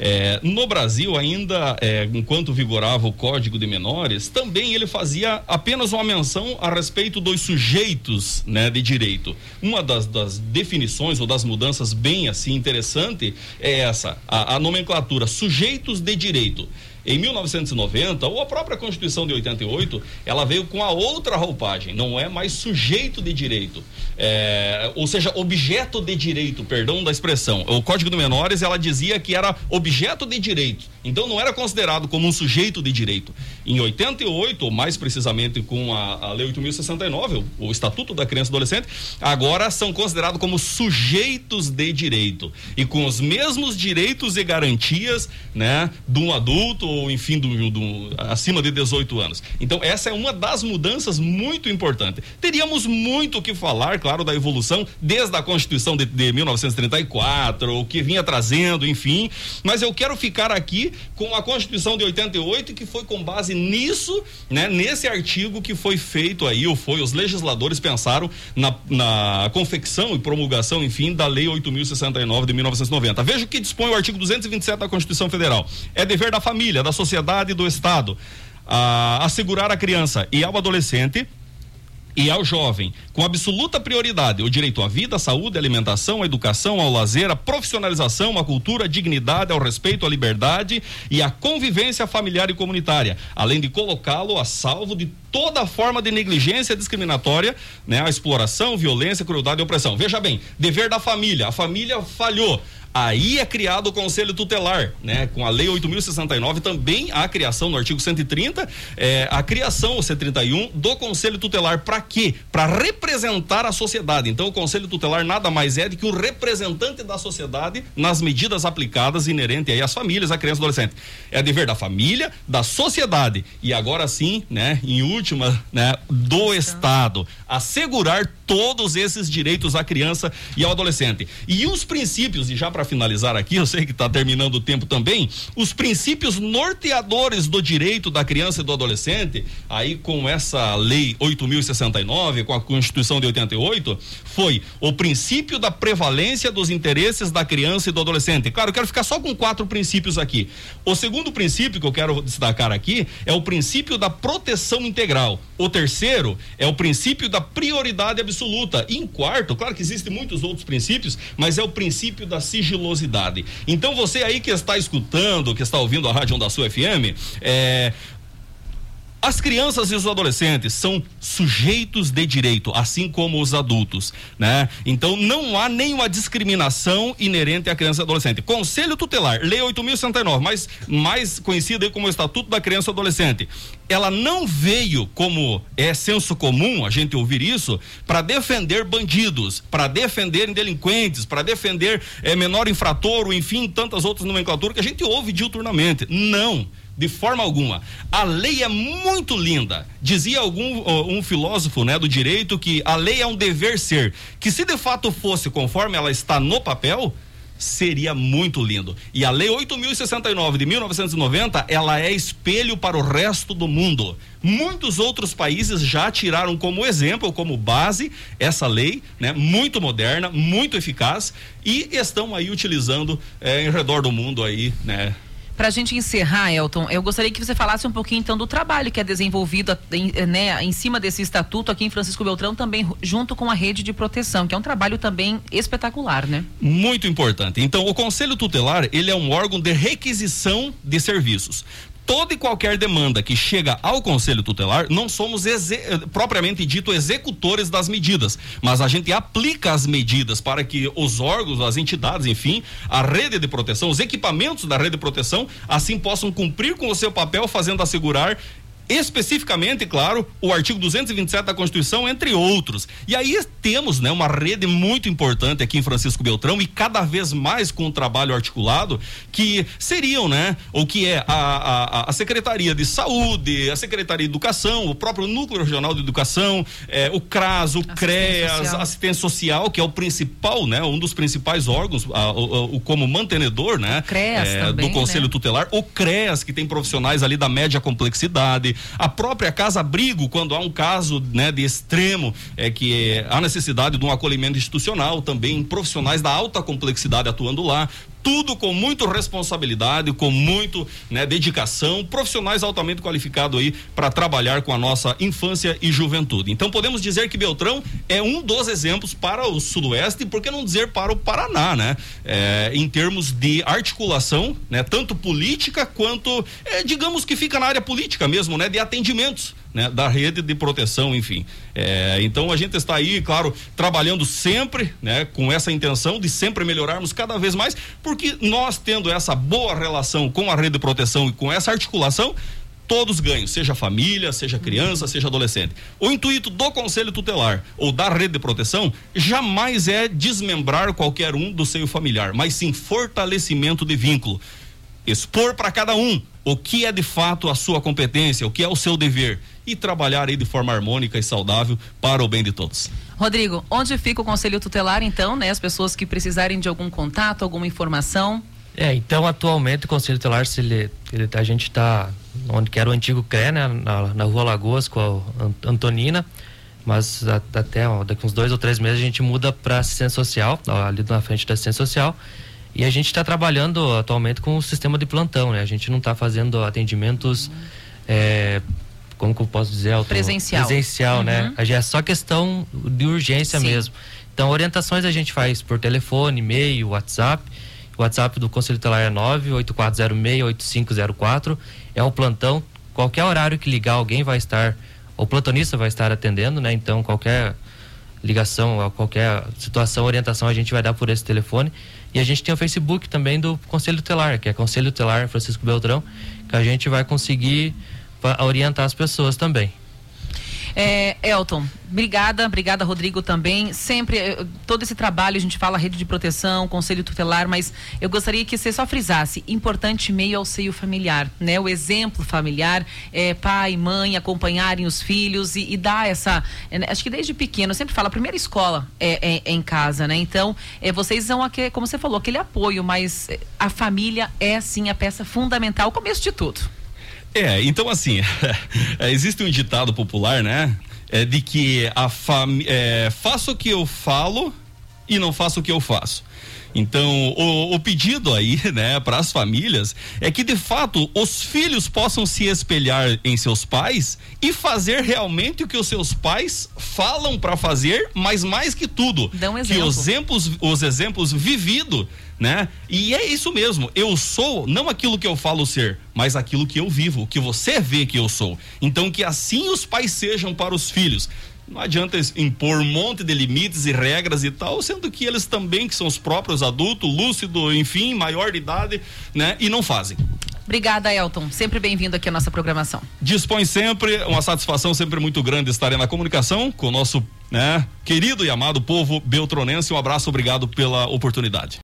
No Brasil ainda, enquanto vigorava o Código de Menores, também ele fazia apenas uma menção a respeito dos sujeitos, né, de direito. Uma das definições ou das mudanças bem assim interessante é essa, a nomenclatura sujeitos de direito. Em 1990, ou a própria Constituição de 88, ela veio com a outra roupagem, não é mais sujeito de direito, ou seja, objeto de direito, perdão da expressão. O Código de Menores, ela dizia que era objeto de direito, então não era considerado como um sujeito de direito. Em 88, ou mais precisamente com a Lei 8.069, o Estatuto da Criança e Adolescente, agora são considerados como sujeitos de direito, e com os mesmos direitos e garantias, né, de um adulto, ou enfim, acima de 18 anos. Então essa é uma das mudanças muito importantes. Teríamos muito o que falar, claro, da evolução desde a Constituição de 1934, o que vinha trazendo, enfim, mas eu quero ficar aqui com a Constituição de 88, que foi com base nisso, né, nesse artigo que foi feito aí, os legisladores pensaram na confecção e promulgação, enfim, da Lei 8.069 de 1990. Veja o que dispõe o artigo 227 da Constituição Federal. É dever da família, da sociedade e do Estado assegurar à criança e ao adolescente e ao jovem, com absoluta prioridade, o direito à vida, à saúde, à alimentação, à educação, ao lazer, à profissionalização, à cultura, à dignidade, ao respeito, à liberdade e à convivência familiar e comunitária, além de colocá-lo a salvo de toda forma de negligência discriminatória, né, a exploração, violência, crueldade e opressão. Veja bem, dever da família, a família falhou. Aí é criado o Conselho Tutelar, né? Com a Lei 8.069 também há a criação no artigo 130, a criação, o 131, do Conselho Tutelar. Para quê? Para representar a sociedade. Então o Conselho Tutelar nada mais é do que o representante da sociedade nas medidas aplicadas inerentes aí às famílias, à criança e adolescente. É dever da família, da sociedade e agora sim, né? Em última, né? Do Estado, assegurar todos esses direitos à criança e ao adolescente. E os princípios, e já para finalizar aqui, eu sei que está terminando o tempo também, os princípios norteadores do direito da criança e do adolescente, aí com essa Lei 8.069, com a Constituição de 88, foi o princípio da prevalência dos interesses da criança e do adolescente. Claro, eu quero ficar só com 4 princípios aqui. O segundo princípio que eu quero destacar aqui é o princípio da proteção integral. O terceiro é o princípio da prioridade absoluta. E em quarto, claro que existem muitos outros princípios, mas é o princípio da sigilosidade. Então você aí que está escutando, que está ouvindo a Rádio Onda Sul FM, as crianças e os adolescentes são sujeitos de direito, assim como os adultos, né? Então não há nenhuma discriminação inerente à criança e adolescente. Conselho Tutelar, Lei 8.069, mais conhecida como Estatuto da Criança e Adolescente. Ela não veio, como é senso comum a gente ouvir isso, para defender bandidos, para defender delinquentes, para defender menor infrator, ou enfim, tantas outras nomenclaturas que a gente ouve diuturnamente. Não. De forma alguma. A lei é muito linda. Dizia um filósofo, né, do direito, que a lei é um dever ser, que se de fato fosse conforme ela está no papel, seria muito lindo. E a Lei 8.069 de 1990, ela é espelho para o resto do mundo. Muitos outros países já tiraram como exemplo, como base, essa lei, né, muito moderna, muito eficaz, e estão aí utilizando em redor do mundo aí, né. Para a gente encerrar, Elton, eu gostaria que você falasse um pouquinho então do trabalho que é desenvolvido em cima desse estatuto aqui em Francisco Beltrão, também junto com a rede de proteção, que é um trabalho também espetacular, né? Muito importante. Então, o Conselho Tutelar, ele é um órgão de requisição de serviços. Toda e qualquer demanda que chega ao Conselho Tutelar, não somos propriamente dito executores das medidas, mas a gente aplica as medidas para que os órgãos, as entidades, enfim, a rede de proteção, os equipamentos da rede de proteção, assim possam cumprir com o seu papel, fazendo assegurar especificamente, claro, o artigo 227 da Constituição, entre outros. E aí temos, né, uma rede muito importante aqui em Francisco Beltrão, e cada vez mais com um trabalho articulado, que seriam, né, o que é a Secretaria de Saúde, a Secretaria de Educação, o próprio Núcleo Regional de Educação, o CRAS, o CREAS, Assistência Social, que é o principal, né, um dos principais órgãos, como mantenedor, né, também, do Conselho, né, Tutelar, o CREAS, que tem profissionais ali da média complexidade, a própria Casa-Abrigo, quando há um caso, né, de extremo, há necessidade de um acolhimento institucional, também profissionais da alta complexidade atuando lá, tudo com muita responsabilidade, com muito, né, dedicação, profissionais altamente qualificados aí para trabalhar com a nossa infância e juventude. Então podemos dizer que Beltrão é um dos exemplos para o Sudoeste, por que não dizer para o Paraná, né? Em termos de articulação, né? Tanto política quanto, digamos que fica na área política mesmo, né? De atendimentos, né, da rede de proteção, enfim. Então a gente está aí, claro, trabalhando sempre, né, com essa intenção de sempre melhorarmos cada vez mais, porque nós tendo essa boa relação com a rede de proteção e com essa articulação, todos ganham, seja família, seja criança, seja adolescente. O intuito do Conselho Tutelar ou da rede de proteção jamais é desmembrar qualquer um do seio familiar, mas sim fortalecimento de vínculo. Expor para cada um o que é de fato a sua competência, o que é o seu dever, e trabalhar aí de forma harmônica e saudável para o bem de todos. Rodrigo, onde fica o Conselho Tutelar então, né? As pessoas que precisarem de algum contato, alguma informação? Então atualmente o Conselho Tutelar, a gente está onde que era o antigo CRE, né? Na Rua Lagoas com a Antonina, mas até daqui uns 2 ou 3 meses a gente muda para assistência social, ali na frente da assistência social. E a gente está trabalhando atualmente com o sistema de plantão, né? A gente não está fazendo atendimentos, como que eu posso dizer? Presencial, né? É só questão de urgência mesmo. Então, orientações a gente faz por telefone, e-mail, WhatsApp. O WhatsApp do Conselho Tutelar é 984068504. É o plantão. Qualquer horário que ligar, alguém vai estar, o plantonista vai estar atendendo, né? Então, qualquer ligação, qualquer situação, orientação a gente vai dar por esse telefone. E a gente tem o Facebook também do Conselho Tutelar, que é Conselho Tutelar Francisco Beltrão, que a gente vai conseguir orientar as pessoas também. Elton, obrigada Rodrigo também, sempre, todo esse trabalho, a gente fala rede de proteção, Conselho Tutelar, mas eu gostaria que você só frisasse, importante meio ao seio familiar, né? O exemplo familiar, pai, mãe, acompanharem os filhos e dar essa, acho que desde pequeno, eu sempre falo, a primeira escola é em casa, né? Então, vocês são, como você falou, aquele apoio, mas a família é sim a peça fundamental, o começo de tudo. Então assim, existe um ditado popular, né? De que faço o que eu falo e não faço o que eu faço. Então, o pedido aí, né, para as famílias é que de fato os filhos possam se espelhar em seus pais e fazer realmente o que os seus pais falam para fazer, mas mais que tudo, que os exemplos vividos, né? E é isso mesmo, eu sou não aquilo que eu falo ser, mas aquilo que eu vivo, que você vê que eu sou. Então que assim os pais sejam para os filhos. Não adianta impor um monte de limites e regras e tal, sendo que eles também, que são os próprios adultos, lúcidos, enfim, maior de idade, né? E não fazem. Obrigada, Elton. Sempre bem-vindo aqui à nossa programação. Dispõe sempre, uma satisfação sempre muito grande estar na comunicação com o nosso, né, querido e amado povo beltronense. Um abraço, obrigado pela oportunidade.